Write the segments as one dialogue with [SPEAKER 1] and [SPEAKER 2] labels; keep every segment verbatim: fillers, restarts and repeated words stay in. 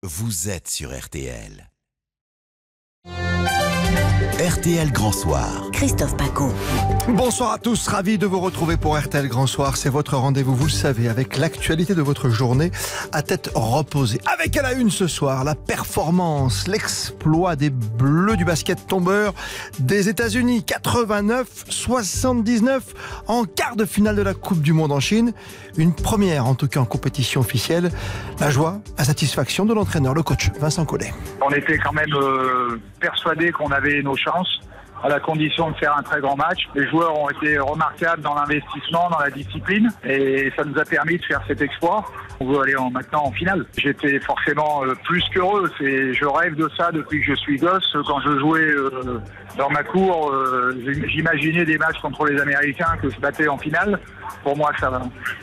[SPEAKER 1] Vous êtes sur R T L. R T L Grand Soir.
[SPEAKER 2] Christophe Paco.
[SPEAKER 3] Bonsoir à tous, ravi de vous retrouver pour R T L Grand Soir. C'est votre rendez-vous, vous le savez, avec l'actualité de votre journée à tête reposée. Avec à la une ce soir, la performance, l'exploit des Bleus du basket tombeur des États-Unis. quatre-vingt-neuf soixante-dix-neuf en quart de finale de la Coupe du Monde en Chine. Une première, en tout cas en compétition officielle. La joie, la satisfaction de l'entraîneur, le coach Vincent Collet.
[SPEAKER 4] On était quand même euh, persuadés qu'on avait nos chances, à la condition de faire un très grand match. Les joueurs ont été remarquables dans l'investissement, dans la discipline, et ça nous a permis de faire cet exploit. On veut aller en, maintenant en finale. J'étais forcément euh, plus qu'heureux. C'est, je rêve de ça depuis que je suis gosse. Quand je jouais euh, dans ma cour, euh, j'imaginais des matchs contre les Américains que je battais en finale. Pour moi, ça,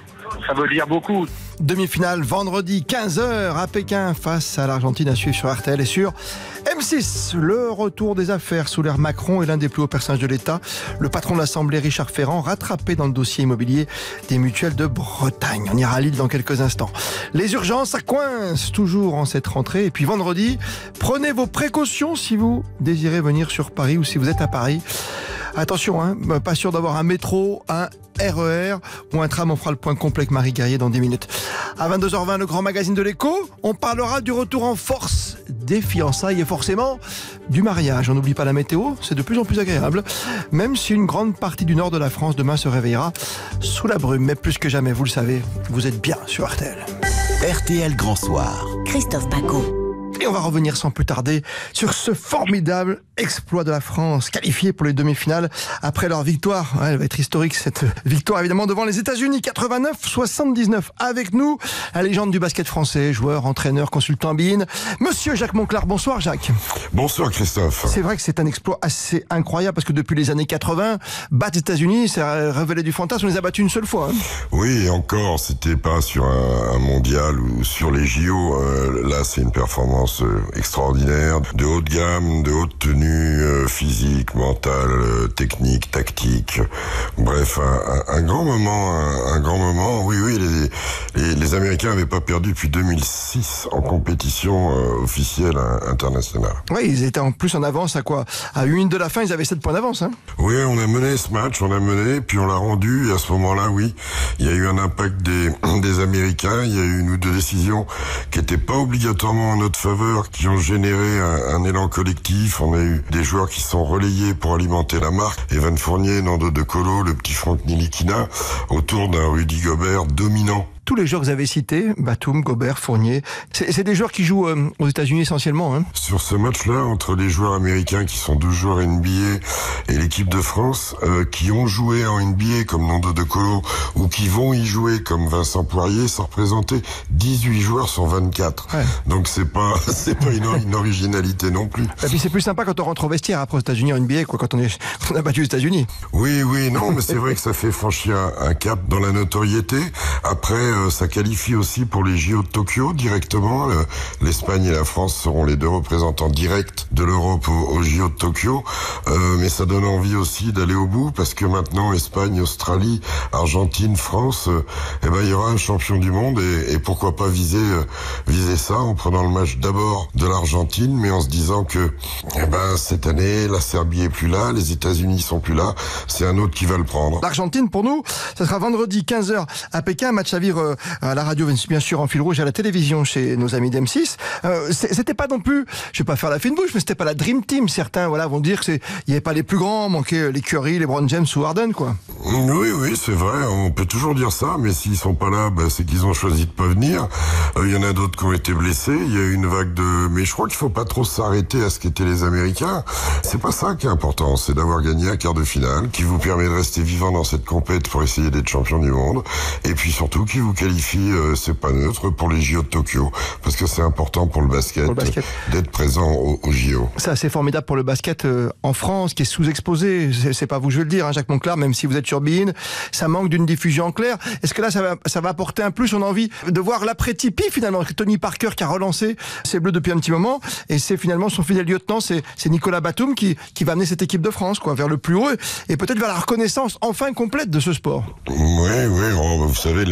[SPEAKER 4] ça veut dire beaucoup.
[SPEAKER 3] Demi-finale vendredi quinze heures à Pékin face à l'Argentine, à suivre sur R T L et sur M six. Le retour des affaires sous l'ère Macron est l'un des plus hauts personnages de l'État. Le patron de l'Assemblée, Richard Ferrand, rattrapé dans le dossier immobilier des mutuelles de Bretagne. On ira à Lille dans quelques instants. Les urgences, ça coince toujours en cette rentrée. Et puis vendredi, prenez vos précautions si vous désirez venir sur Paris ou si vous êtes à Paris. Attention, hein, pas sûr d'avoir un métro, un R E R ou un tram. On fera le point complet avec Marie Guerrier dans dix minutes. À vingt-deux heures vingt, le grand magazine de l'Écho, on parlera du retour en force des fiançailles et forcément du mariage. On n'oublie pas la météo, c'est de plus en plus agréable, même si une grande partie du nord de la France demain se réveillera sous la brume. Mais plus que jamais, vous le savez, vous êtes bien sur R T L.
[SPEAKER 1] R T L Grand Soir.
[SPEAKER 2] Christophe Paco.
[SPEAKER 3] Et on va revenir sans plus tarder sur ce formidable exploit de la France, qualifiée pour les demi-finales après leur victoire. Ouais, elle va être historique, cette victoire, évidemment, devant les États-Unis. quatre-vingt-neuf soixante-dix-neuf. Avec nous, la légende du basket français, joueur, entraîneur, consultant B I N, Monsieur Jacques Monclar. Bonsoir, Jacques.
[SPEAKER 5] Bonsoir, Christophe.
[SPEAKER 3] C'est vrai que c'est un exploit assez incroyable parce que depuis les années quatre-vingts, battre les États-Unis, ça révélait du fantasme. On les a battus une seule fois. Hein.
[SPEAKER 5] Oui, et encore, c'était pas sur un, un mondial ou sur les J O. Euh, là, c'est une performance extraordinaire, de haute gamme, de haute tenue, euh, physique, mentale, euh, technique, tactique. Bref, un, un, un grand moment, un, un grand moment. Oui, oui, les, les, les Américains n'avaient pas perdu depuis deux mille six en compétition euh, officielle hein, internationale.
[SPEAKER 3] Oui, ils étaient en plus en avance à quoi ? À une de la fin, ils avaient sept points d'avance. Hein.
[SPEAKER 5] Oui, on a mené ce match, on a mené, puis on l'a rendu. Et à ce moment-là, oui, il y a eu un impact des, des Américains. Il y a eu une ou deux décisions qui n'étaient pas obligatoirement en notre faveur, qui ont généré un, un élan collectif. On a eu des joueurs qui sont relayés pour alimenter la marque. Evan Fournier, Nando De Colo, le petit Franck Nilikina, autour d'un Rudy Gobert dominant.
[SPEAKER 3] Tous les joueurs que vous avez cités, Batum, Gobert, Fournier, c'est, c'est des joueurs qui jouent euh, aux États-Unis essentiellement. Hein.
[SPEAKER 5] Sur ce match-là, entre les joueurs américains qui sont douze joueurs N B A et l'équipe de France, euh, qui ont joué en N B A comme Nando De Colo ou qui vont y jouer comme Vincent Poirier, ça représentait dix-huit joueurs sur vingt-quatre. Ouais. Donc c'est pas c'est pas une, une originalité non plus.
[SPEAKER 3] Et puis c'est plus sympa quand on rentre au vestiaire après aux États-Unis en N B A, quoi, quand on, est, on a battu les États-Unis.
[SPEAKER 5] Oui, oui, non, mais c'est vrai que ça fait franchir un, un cap dans la notoriété. Après, ça qualifie aussi pour les J O de Tokyo directement. L'Espagne et la France seront les deux représentants directs de l'Europe aux, aux J O de Tokyo. Euh, mais ça donne envie aussi d'aller au bout parce que maintenant, Espagne, Australie, Argentine, France, euh, eh ben, il y aura un champion du monde et, et pourquoi pas viser, euh, viser ça en prenant le match d'abord de l'Argentine, mais en se disant que eh ben, cette année, la Serbie est plus là, les États-Unis sont plus là, c'est un autre qui va le prendre.
[SPEAKER 3] L'Argentine, pour nous, ça sera vendredi quinze heures à Pékin, match à vivre à la radio, bien sûr, en fil rouge, à la télévision chez nos amis d'M six. Euh, c'était pas non plus, je vais pas faire la fine bouche, mais c'était pas la Dream Team. Certains, voilà, vont dire que c'est, il y avait pas les plus grands, manquait les Curry, les Brown James ou Harden, quoi.
[SPEAKER 5] Oui, oui, c'est vrai. On peut toujours dire ça, mais s'ils sont pas là, bah, c'est qu'ils ont choisi de pas venir. Il euh, y en a d'autres qui ont été blessés. Il y a eu une vague de, mais je crois qu'il faut pas trop s'arrêter à ce qu'étaient les Américains. C'est pas ça qui est important. C'est d'avoir gagné un quart de finale, qui vous permet de rester vivant dans cette compète pour essayer d'être champion du monde, et puis surtout qui vous qualifie, euh, c'est pas neutre, pour les J O de Tokyo, parce que c'est important pour le basket, pour le basket. d'être présent aux, aux J O.
[SPEAKER 3] Ça, c'est formidable pour le basket euh, en France, qui est sous-exposé. C'est, c'est pas vous, je veux le dire, hein, Jacques Monclar, même si vous êtes sur B I N, ça manque d'une diffusion en clair. Est-ce que là, ça va, ça va apporter un plus? On a envie de voir l'après-Tipeee, finalement. Tony Parker qui a relancé ses Bleus depuis un petit moment, et c'est finalement son fidèle lieutenant, c'est, c'est Nicolas Batum qui, qui va amener cette équipe de France, quoi, vers le plus haut, et peut-être vers la reconnaissance enfin complète de ce sport.
[SPEAKER 5] Oui, oui, oh, vous savez, les handballeurs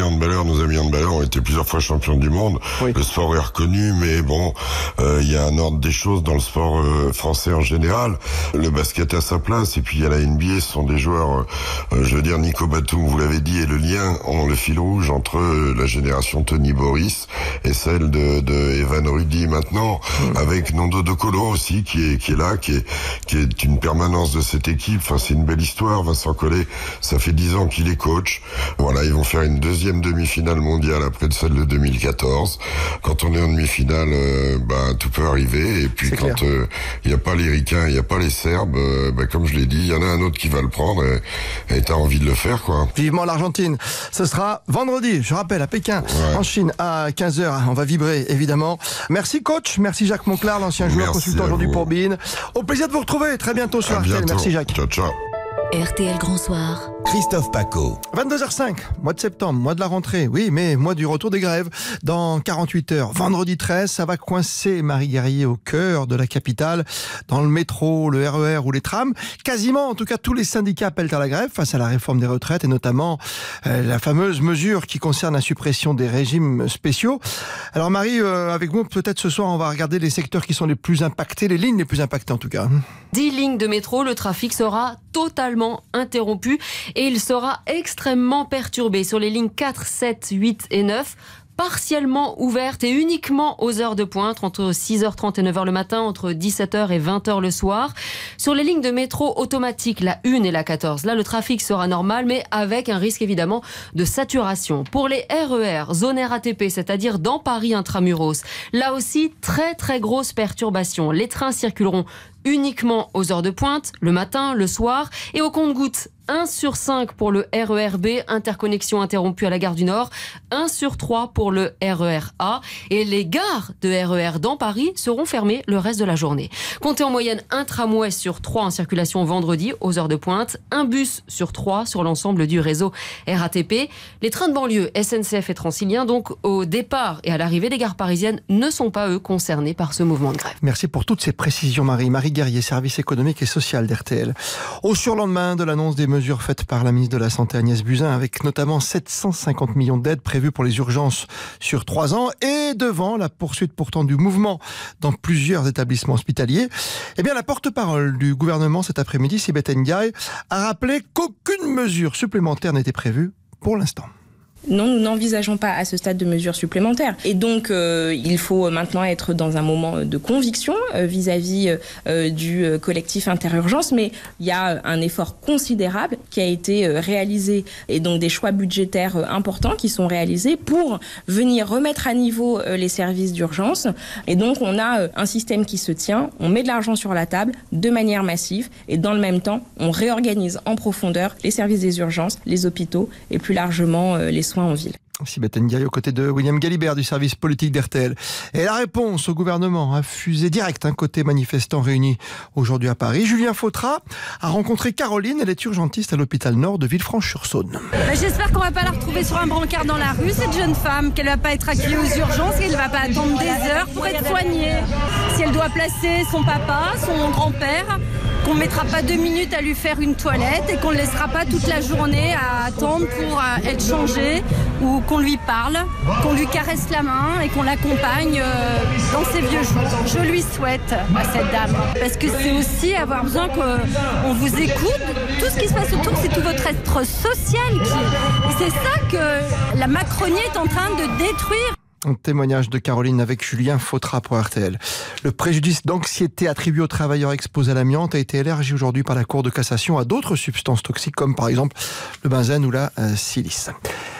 [SPEAKER 5] nos amis handballeurs ont été plusieurs fois champions du monde. Oui. Le sport est reconnu, mais bon, il euh, y a un ordre des choses dans le sport euh, français en général. Le basket a sa place, et puis il y a la N B A, ce sont des joueurs, euh, je veux dire, Nico Batum, vous l'avez dit, et le lien, on, le fil rouge entre euh, la génération Tony Boris et celle de, de Evan Rudy maintenant, mmh. avec Nando De Colo aussi, qui est, qui est là, qui est, qui est une permanence de cette équipe. Enfin, c'est une belle histoire. Vincent Collet, ça fait dix ans qu'il est coach. Voilà, ils vont faire une deuxième demi-finale mondiale après de celle de deux mille quatorze. Quand on est en demi-finale, euh, bah, tout peut arriver. Et puis, c'est quand il n'y euh, a pas les Ricains, il n'y a pas les Serbes, euh, bah, comme je l'ai dit, il y en a un autre qui va le prendre et tu as envie de le faire, quoi.
[SPEAKER 3] Vivement l'Argentine. Ce sera vendredi, je rappelle, à Pékin, ouais. en Chine, à quinze heures. On va vibrer, évidemment. Merci, coach. Merci, Jacques Monclar, l'ancien joueur consultant aujourd'hui pour Bein. Au plaisir de vous retrouver très bientôt sur R T L. Merci, Jacques.
[SPEAKER 5] Ciao, ciao.
[SPEAKER 1] R T L Grand Soir. Christophe Paco.
[SPEAKER 3] vingt-deux heures cinq, mois de septembre, mois de la rentrée, oui, mais mois du retour des grèves. Dans quarante-huit heures, vendredi treize, ça va coincer Marie Guerrier au cœur de la capitale, dans le métro, le R E R ou les trams. Quasiment, en tout cas, tous les syndicats appellent à la grève face à la réforme des retraites et notamment euh, la fameuse mesure qui concerne la suppression des régimes spéciaux. Alors Marie, euh, avec vous, peut-être ce soir, on va regarder les secteurs qui sont les plus impactés, les lignes les plus impactées en tout cas.
[SPEAKER 2] dix lignes de métro, le trafic sera totalement interrompu et il sera extrêmement perturbé sur les lignes quatre, sept, huit et neuf. Partiellement ouvertes et uniquement aux heures de pointe, entre six heures trente et neuf heures le matin, entre dix-sept heures et vingt heures le soir. Sur les lignes de métro automatiques, la un et la quatorze, là le trafic sera normal, mais avec un risque évidemment de saturation. Pour les R E R, zone R A T P, c'est-à-dire dans Paris intramuros, là aussi très très grosse perturbation. Les trains circuleront uniquement aux heures de pointe, le matin, le soir, et au compte-gouttes, un sur cinq pour le R E R B, interconnexion interrompue à la gare du Nord, un sur trois pour le R E R A, et les gares de R E R dans Paris seront fermées le reste de la journée. Comptez en moyenne un tramway sur trois en circulation vendredi aux heures de pointe, un bus sur trois sur l'ensemble du réseau R A T P. Les trains de banlieue, S N C F et Transilien, donc au départ et à l'arrivée des gares parisiennes, ne sont pas eux concernés par ce mouvement de grève.
[SPEAKER 3] Merci pour toutes ces précisions, Marie. Marie Guerrier, service économique et social d'R T L. Au surlendemain de l'annonce des mesures faites par la ministre de la Santé Agnès Buzyn, avec notamment sept cent cinquante millions d'aides prévues pour les urgences sur trois ans, et devant la poursuite pourtant du mouvement dans plusieurs établissements hospitaliers, eh bien la porte-parole du gouvernement cet après-midi, Sibeth Ndiaye, a rappelé qu'aucune mesure supplémentaire n'était prévue pour l'instant.
[SPEAKER 6] Non, nous n'envisageons pas à ce stade de mesures supplémentaires. Et donc, euh, il faut maintenant être dans un moment de conviction euh, vis-à-vis euh, du collectif Interurgence. Mais il y a un effort considérable qui a été euh, réalisé et donc des choix budgétaires euh, importants qui sont réalisés pour venir remettre à niveau euh, les services d'urgence. Et donc, on a euh, un système qui se tient, on met de l'argent sur la table de manière massive et dans le même temps, on réorganise en profondeur les services des urgences, les hôpitaux et plus largement euh, les soins en ville.
[SPEAKER 3] Sibeth Ndiaye aux côtés de William Galibert du service politique d'R T L. Et la réponse au gouvernement a fusé direct un côté manifestants réunis aujourd'hui à Paris. Julien Fautra a rencontré Caroline, elle est urgentiste à l'hôpital Nord de Villefranche-sur-Saône.
[SPEAKER 7] Bah, j'espère qu'on ne va pas la retrouver sur un brancard dans la rue, cette jeune femme, qu'elle ne va pas être accueillie aux urgences, qu'elle ne va pas attendre des heures pour être soignée. Si elle doit placer son papa, son grand-père, qu'on ne mettra pas deux minutes à lui faire une toilette et qu'on ne laissera pas toute la journée à attendre pour euh, être changé ou qu'on lui parle, qu'on lui caresse la main et qu'on l'accompagne euh, dans ses vieux jours. Je lui souhaite à cette dame, parce que c'est aussi avoir besoin qu'on vous écoute. Tout ce qui se passe autour, c'est tout votre être social. Qui... Et c'est ça que la Macronie est en train de détruire.
[SPEAKER 3] Un témoignage de Caroline avec Julien Fautra pour R T L. Le préjudice d'anxiété attribué aux travailleurs exposés à l'amiante a été élargi aujourd'hui par la Cour de cassation à d'autres substances toxiques comme par exemple le benzène ou la euh, silice.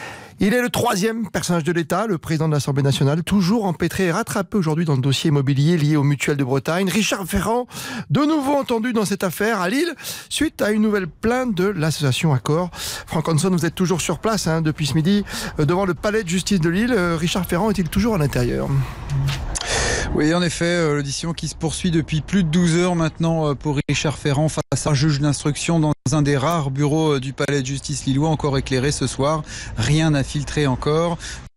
[SPEAKER 3] Il est le troisième personnage de l'État, le président de l'Assemblée nationale, toujours empêtré et rattrapé aujourd'hui dans le dossier immobilier lié aux mutuelles de Bretagne. Richard Ferrand, de nouveau entendu dans cette affaire à Lille, suite à une nouvelle plainte de l'association Accor. Franck Hanson, vous êtes toujours sur place hein, depuis ce midi, euh, devant le palais de justice de Lille. Euh, Richard Ferrand est-il toujours à l'intérieur ?
[SPEAKER 8] Oui, en effet, l'audition qui se poursuit depuis plus de douze heures maintenant pour Richard Ferrand face à un juge d'instruction dans un des rares bureaux du palais de justice lillois encore éclairé ce soir. Rien n'a filtré encore.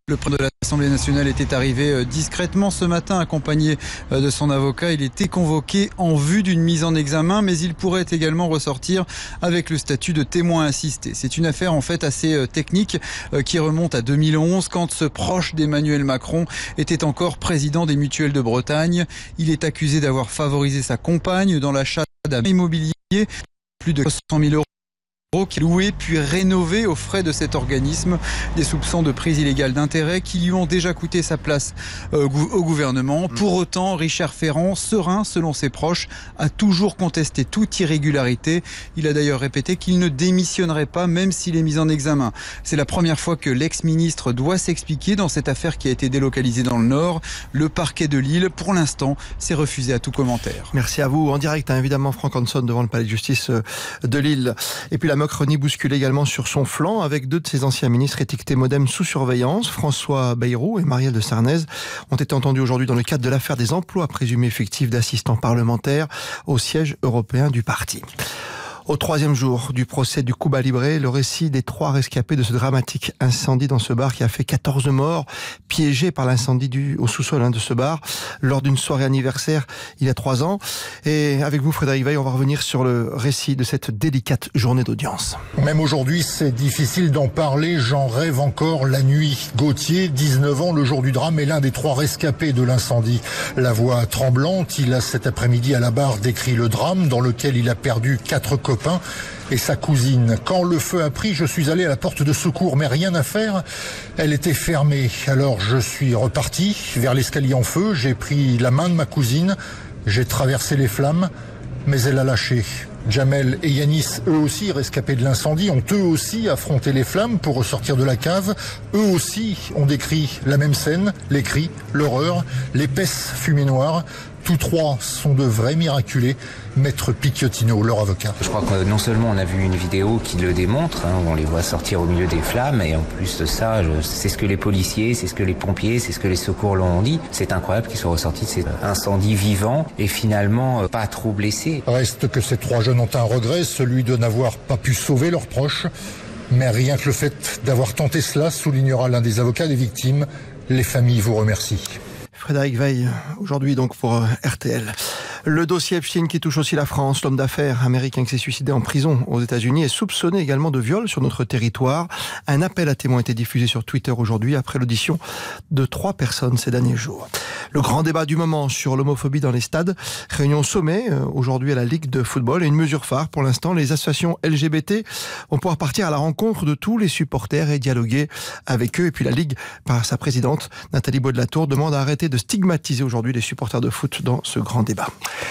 [SPEAKER 8] Le président de l'Assemblée nationale était arrivé discrètement ce matin, accompagné de son avocat. Il était convoqué en vue d'une mise en examen, mais il pourrait également ressortir avec le statut de témoin assisté. C'est une affaire en fait assez technique qui remonte à deux mille onze, quand ce proche d'Emmanuel Macron était encore président des Mutuelles de Bretagne. Il est accusé d'avoir favorisé sa compagne dans l'achat d'un immobilier, plus de cent mille euros. Qui est loué puis rénové aux frais de cet organisme. Des soupçons de prise illégale d'intérêt qui lui ont déjà coûté sa place euh, au gouvernement. Pour autant, Richard Ferrand, serein selon ses proches, a toujours contesté toute irrégularité. Il a d'ailleurs répété qu'il ne démissionnerait pas même s'il est mis en examen. C'est la première fois que l'ex-ministre doit s'expliquer dans cette affaire qui a été délocalisée dans le Nord. Le parquet de Lille, pour l'instant, s'est refusé à tout commentaire.
[SPEAKER 3] Merci à vous. En direct, hein, évidemment, Franck Hanson devant le palais de justice de Lille. Et puis la Macronie bousculée également sur son flanc avec deux de ses anciens ministres étiquetés Modem sous surveillance. François Bayrou et Marielle de Sarnez ont été entendus aujourd'hui dans le cadre de l'affaire des emplois présumés fictifs d'assistants parlementaires au siège européen du parti. Au troisième jour du procès du Cuba Libre, le récit des trois rescapés de ce dramatique incendie dans ce bar qui a fait quatorze morts, piégés par l'incendie du, au sous-sol hein, de ce bar, lors d'une soirée anniversaire il y a trois ans. Et avec vous, Frédéric Veil, on va revenir sur le récit de cette délicate journée d'audience.
[SPEAKER 9] Même aujourd'hui, c'est difficile d'en parler, j'en rêve encore la nuit. Gauthier, dix-neuf ans, le jour du drame, est l'un des trois rescapés de l'incendie. La voix tremblante, il a cet après-midi à la barre décrit le drame dans lequel il a perdu quatre copains et sa cousine. Quand le feu a pris, je suis allé à la porte de secours, mais rien à faire. Elle était fermée. Alors je suis reparti vers l'escalier en feu. J'ai pris la main de ma cousine. J'ai traversé les flammes, mais elle a lâché. Jamel et Yanis, eux aussi rescapés de l'incendie, ont eux aussi affronté les flammes pour ressortir de la cave. Eux aussi ont décrit la même scène, les cris, l'horreur, l'épaisse fumée noire. Tous trois sont de vrais miraculés. Maître Picciotino, leur avocat.
[SPEAKER 10] Je crois que non seulement on a vu une vidéo qui le démontre, hein, où on les voit sortir au milieu des flammes, et en plus de ça, je, c'est ce que les policiers, c'est ce que les pompiers, c'est ce que les secours l'ont dit. C'est incroyable qu'ils soient ressortis de cet incendie vivant et finalement pas trop blessés.
[SPEAKER 9] Reste que ces trois jeunes ont un regret, celui de n'avoir pas pu sauver leurs proches. Mais rien que le fait d'avoir tenté cela, soulignera l'un des avocats des victimes. Les familles vous remercient.
[SPEAKER 3] Frédéric Veil, aujourd'hui donc pour R T L. Le dossier Epstein qui touche aussi la France. L'homme d'affaires américain qui s'est suicidé en prison aux États-Unis est soupçonné également de viol sur notre territoire. Un appel à témoins a été diffusé sur Twitter aujourd'hui après l'audition de trois personnes ces derniers jours. Le grand débat du moment sur l'homophobie dans les stades. Réunion au sommet aujourd'hui à la Ligue de football et une mesure phare pour l'instant. Les associations L G B T vont pouvoir partir à la rencontre de tous les supporters et dialoguer avec eux. Et puis la Ligue, par sa présidente Nathalie Beaude-Latour, demande à arrêter de stigmatiser aujourd'hui les supporters de foot dans ce grand débat.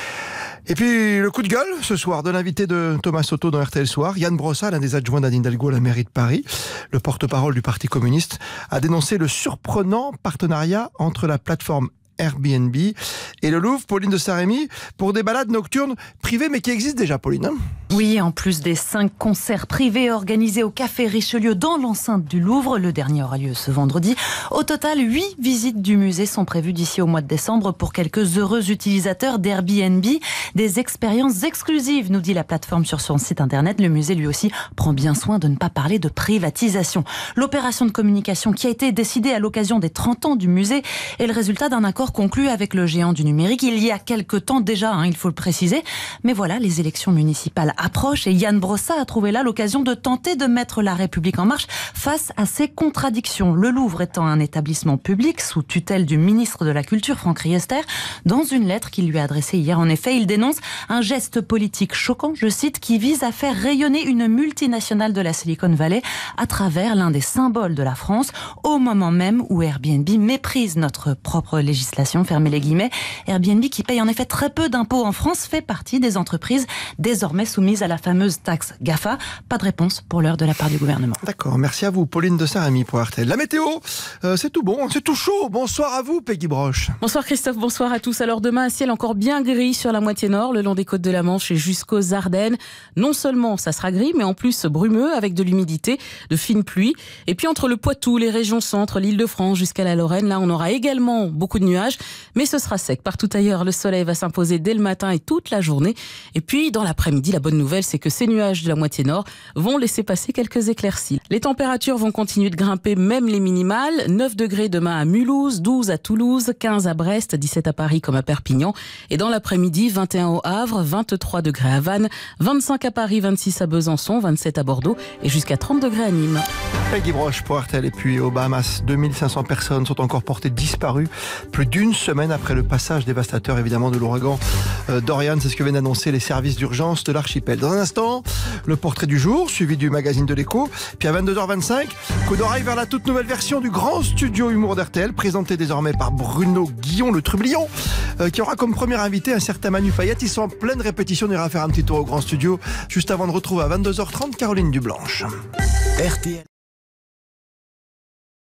[SPEAKER 3] Et puis le coup de gueule ce soir de l'invité de Thomas Soto dans R T L Soir, Yann Brossa, l'un des adjoints d'Anne Hidalgo à la mairie de Paris. Le porte-parole du Parti communiste a dénoncé le surprenant partenariat entre la plateforme Airbnb et le Louvre, Pauline de Saint-Rémy, pour des balades nocturnes privées, mais qui existent déjà, Pauline. Hein
[SPEAKER 11] oui, en plus des cinq concerts privés organisés au Café Richelieu dans l'enceinte du Louvre, le dernier aura lieu ce vendredi. Au total, huit visites du musée sont prévues d'ici au mois de décembre pour quelques heureux utilisateurs d'Airbnb. Des expériences exclusives, nous dit la plateforme sur son site internet. Le musée, lui aussi, prend bien soin de ne pas parler de privatisation. L'opération de communication qui a été décidée à l'occasion des trente ans du musée est le résultat d'un accord conclu avec le géant du numérique il y a quelque temps déjà, hein, il faut le préciser. Mais voilà, les élections municipales approchent et Yann Brossa a trouvé là l'occasion de tenter de mettre la République en marche face à ces contradictions. Le Louvre étant un établissement public sous tutelle du ministre de la Culture, Franck Riester, dans une lettre qu'il lui a adressée hier, en effet, il dénonce un geste politique choquant, je cite, qui vise à faire rayonner une multinationale de la Silicon Valley à travers l'un des symboles de la France, au moment même où Airbnb méprise notre propre législation, fermez les guillemets. Airbnb, qui paye en effet très peu d'impôts en France, fait partie des entreprises désormais soumises à la fameuse taxe GAFA. Pas de réponse pour l'heure de la part du gouvernement.
[SPEAKER 3] D'accord, merci à vous, Pauline de Saint-Rémy pour R T L. La météo, euh, c'est tout bon, c'est tout chaud. Bonsoir à vous, Peggy Broche.
[SPEAKER 12] Bonsoir Christophe, bonsoir à tous. Alors demain, un ciel encore bien gris sur la moitié nord, le long des côtes de la Manche et jusqu'aux Ardennes. Non seulement ça sera gris, mais en plus brumeux avec de l'humidité, de fines pluies. Et puis entre le Poitou, les régions centre, l'Île-de-France jusqu'à la Lorraine, là on aura également beaucoup de nuages, mais ce sera sec. Partout ailleurs, le soleil va s'imposer dès le matin et toute la journée. Et puis dans l'après-midi, la bonne nouvelle, nouvelle, c'est que ces nuages de la moitié nord vont laisser passer quelques éclaircies. Les températures vont continuer de grimper, même les minimales. neuf degrés demain à Mulhouse, douze à Toulouse, quinze à Brest, dix-sept à Paris comme à Perpignan. Et dans l'après-midi, vingt et un au Havre, vingt-trois degrés à Vannes, vingt-cinq à Paris, vingt-six à Besançon, vingt-sept à Bordeaux et jusqu'à trente degrés à Nîmes.
[SPEAKER 3] Et Guy Broche pour R T L. Et puis aux Bahamas, deux mille cinq cents personnes sont encore portées disparues plus d'une semaine après le passage dévastateur évidemment de l'ouragan Dorian. C'est ce que viennent d'annoncer les services d'urgence de l'archipel. Dans un instant, le portrait du jour, suivi du magazine de l'Écho. Puis à vingt-deux heures vingt-cinq, coup d'oreille vers la toute nouvelle version du grand studio humour d'R T L, présenté désormais par Bruno Guillon, le trublion, euh, qui aura comme premier invité un certain Manu Payette. Ils sont en pleine répétition. On ira faire un petit tour au grand studio juste avant de retrouver à vingt-deux heures trente Caroline Dublanche.
[SPEAKER 1] R T L.